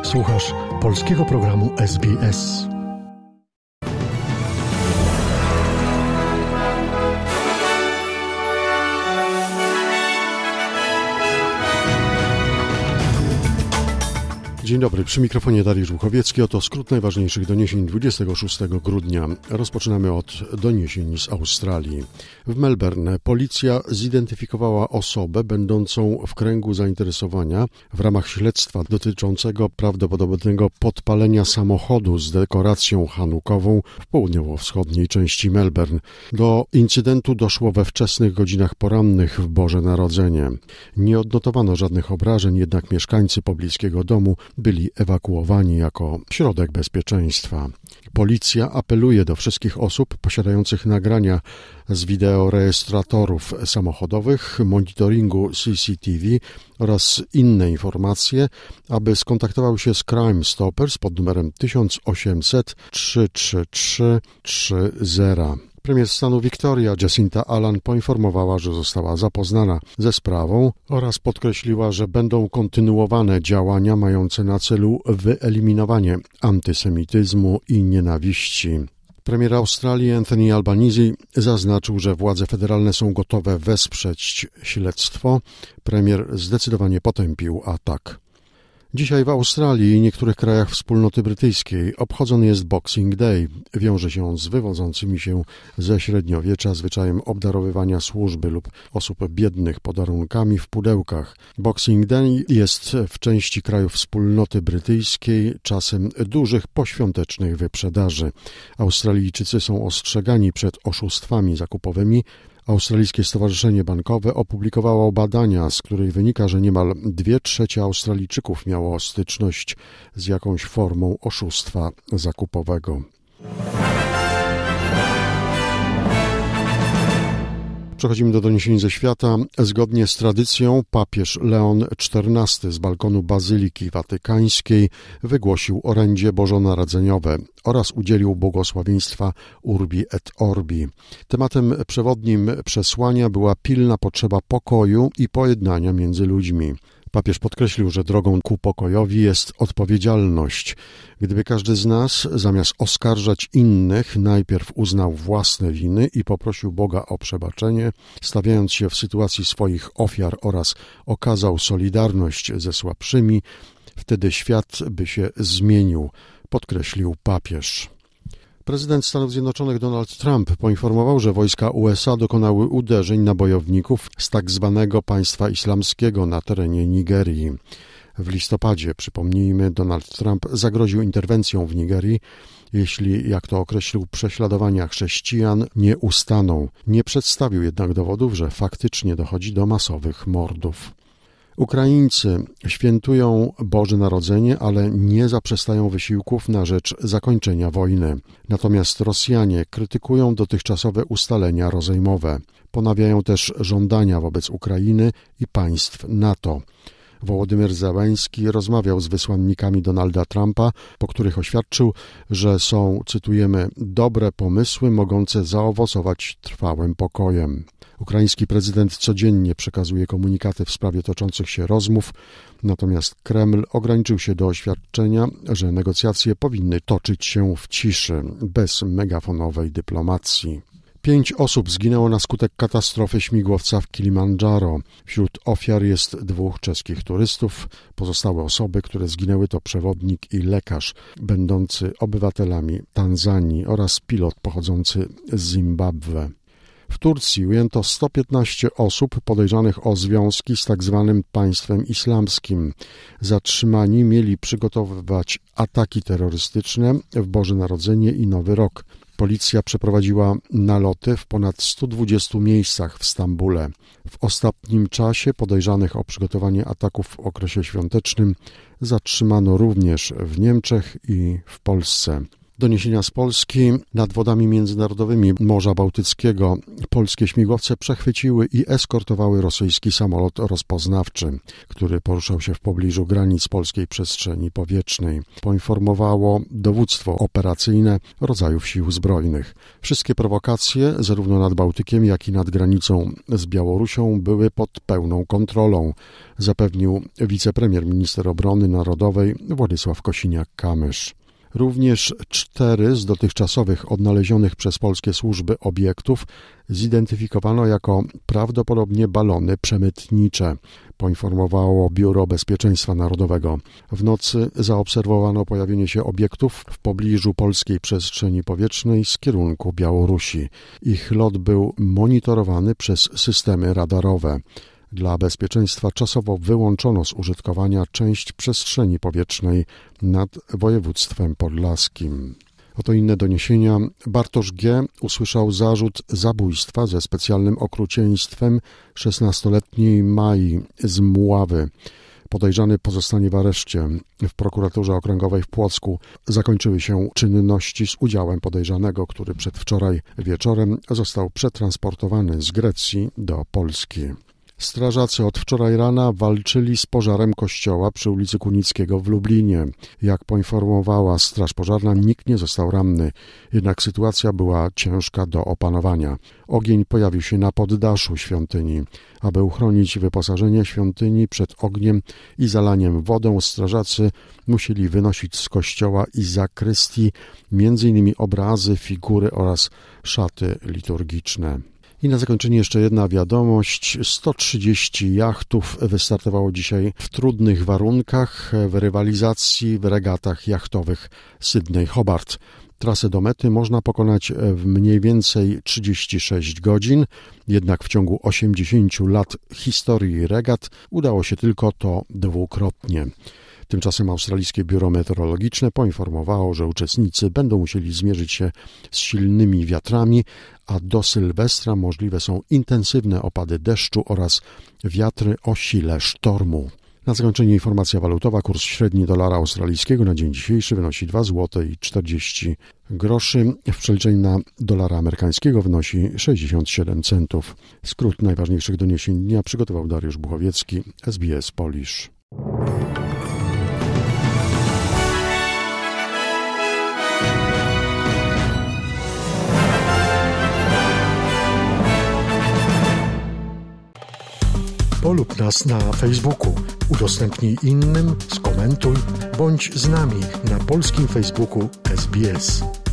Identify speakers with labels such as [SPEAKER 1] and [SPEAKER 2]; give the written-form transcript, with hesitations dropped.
[SPEAKER 1] Słuchasz polskiego programu SBS. Dzień dobry, przy mikrofonie Dariusz Łuchowiecki. Oto skrót najważniejszych doniesień 26 grudnia. Rozpoczynamy od doniesień z Australii. W Melbourne policja zidentyfikowała osobę będącą w kręgu zainteresowania w ramach śledztwa dotyczącego prawdopodobnego podpalenia samochodu z dekoracją chanukową w południowo-wschodniej części Melbourne. Do incydentu doszło we wczesnych godzinach porannych w Boże Narodzenie. Nie odnotowano żadnych obrażeń, jednak mieszkańcy pobliskiego domu byli ewakuowani jako środek bezpieczeństwa. Policja apeluje do wszystkich osób posiadających nagrania z wideorejestratorów samochodowych, monitoringu CCTV oraz inne informacje, aby skontaktował się z Crime Stoppers pod numerem 1800 333 30. Premier stanu Victoria Jacinta Allan poinformowała, że została zapoznana ze sprawą oraz podkreśliła, że będą kontynuowane działania mające na celu wyeliminowanie antysemityzmu i nienawiści. Premier Australii Anthony Albanese zaznaczył, że władze federalne są gotowe wesprzeć śledztwo. Premier zdecydowanie potępił atak. Dzisiaj w Australii i niektórych krajach wspólnoty brytyjskiej obchodzony jest Boxing Day. Wiąże się on z wywodzącymi się ze średniowiecza zwyczajem obdarowywania służby lub osób biednych podarunkami w pudełkach. Boxing Day jest w części krajów wspólnoty brytyjskiej czasem dużych poświątecznych wyprzedaży. Australijczycy są ostrzegani przed oszustwami zakupowymi. Australijskie Stowarzyszenie Bankowe opublikowało badania, z których wynika, że niemal 2/3 Australijczyków miało styczność z jakąś formą oszustwa zakupowego. Przechodzimy do doniesień ze świata. Zgodnie z tradycją papież Leon XIV z balkonu Bazyliki Watykańskiej wygłosił orędzie bożonarodzeniowe oraz udzielił błogosławieństwa Urbi et Orbi. Tematem przewodnim przesłania była pilna potrzeba pokoju i pojednania między ludźmi. Papież podkreślił, że drogą ku pokojowi jest odpowiedzialność. Gdyby każdy z nas, zamiast oskarżać innych, najpierw uznał własne winy i poprosił Boga o przebaczenie, stawiając się w sytuacji swoich ofiar oraz okazał solidarność ze słabszymi, wtedy świat by się zmienił, podkreślił papież. Prezydent Stanów Zjednoczonych Donald Trump poinformował, że wojska USA dokonały uderzeń na bojowników z tak zwanego państwa islamskiego na terenie Nigerii. W listopadzie, przypomnijmy, Donald Trump zagroził interwencją w Nigerii, jeśli, jak to określił, prześladowania chrześcijan nie ustaną. Nie przedstawił jednak dowodów, że faktycznie dochodzi do masowych mordów. Ukraińcy świętują Boże Narodzenie, ale nie zaprzestają wysiłków na rzecz zakończenia wojny. Natomiast Rosjanie krytykują dotychczasowe ustalenia rozejmowe. Ponawiają też żądania wobec Ukrainy i państw NATO. Wołodymyr Zełenski rozmawiał z wysłannikami Donalda Trumpa, po których oświadczył, że są, cytujemy, dobre pomysły mogące zaowocować trwałym pokojem. Ukraiński prezydent codziennie przekazuje komunikaty w sprawie toczących się rozmów, natomiast Kreml ograniczył się do oświadczenia, że negocjacje powinny toczyć się w ciszy, bez megafonowej dyplomacji. 5 osób zginęło na skutek katastrofy śmigłowca w Kilimandżaro. Wśród ofiar jest 2 czeskich turystów. Pozostałe osoby, które zginęły, to przewodnik i lekarz będący obywatelami Tanzanii oraz pilot pochodzący z Zimbabwe. W Turcji ujęto 115 osób podejrzanych o związki z tak zwanym państwem islamskim. Zatrzymani mieli przygotowywać ataki terrorystyczne w Boże Narodzenie i Nowy Rok. Policja przeprowadziła naloty w ponad 120 miejscach w Stambule. W ostatnim czasie podejrzanych o przygotowanie ataków w okresie świątecznym zatrzymano również w Niemczech i w Polsce. Doniesienia z Polski. Nad wodami międzynarodowymi Morza Bałtyckiego polskie śmigłowce przechwyciły i eskortowały rosyjski samolot rozpoznawczy, który poruszał się w pobliżu granic polskiej przestrzeni powietrznej. Poinformowało dowództwo operacyjne rodzajów sił zbrojnych. Wszystkie prowokacje, zarówno nad Bałtykiem, jak i nad granicą z Białorusią, były pod pełną kontrolą, zapewnił wicepremier minister obrony narodowej Władysław Kosiniak-Kamysz. Również 4 z dotychczasowych odnalezionych przez polskie służby obiektów zidentyfikowano jako prawdopodobnie balony przemytnicze, poinformowało Biuro Bezpieczeństwa Narodowego. W nocy zaobserwowano pojawienie się obiektów w pobliżu polskiej przestrzeni powietrznej z kierunku Białorusi. Ich lot był monitorowany przez systemy radarowe. Dla bezpieczeństwa czasowo wyłączono z użytkowania część przestrzeni powietrznej nad województwem podlaskim. Oto inne doniesienia. Bartosz G. usłyszał zarzut zabójstwa ze specjalnym okrucieństwem 16-letniej Mai z Mławy. Podejrzany pozostanie w areszcie. W prokuraturze okręgowej w Płocku zakończyły się czynności z udziałem podejrzanego, który przedwczoraj wieczorem został przetransportowany z Grecji do Polski. Strażacy od wczoraj rana walczyli z pożarem kościoła przy ulicy Kunickiego w Lublinie. Jak poinformowała Straż Pożarna, nikt nie został ranny, jednak sytuacja była ciężka do opanowania. Ogień pojawił się na poddaszu świątyni. Aby uchronić wyposażenie świątyni przed ogniem i zalaniem wodą, strażacy musieli wynosić z kościoła i zakrystii m.in. obrazy, figury oraz szaty liturgiczne. I na zakończenie jeszcze jedna wiadomość. 130 jachtów wystartowało dzisiaj w trudnych warunkach w rywalizacji w regatach jachtowych Sydney-Hobart. Trasę do mety można pokonać w mniej więcej 36 godzin, jednak w ciągu 80 lat historii regat udało się tylko to dwukrotnie. Tymczasem australijskie biuro meteorologiczne poinformowało, że uczestnicy będą musieli zmierzyć się z silnymi wiatrami, a do Sylwestra możliwe są intensywne opady deszczu oraz wiatry o sile sztormu. Na zakończenie informacja walutowa. Kurs średni dolara australijskiego na dzień dzisiejszy wynosi 2,40 zł. W przeliczeniu na dolara amerykańskiego wynosi 67 centów. Skrót najważniejszych doniesień dnia przygotował Dariusz Buchowiecki, SBS Polish. Polub nas na Facebooku, udostępnij innym, skomentuj, bądź z nami na polskim Facebooku SBS.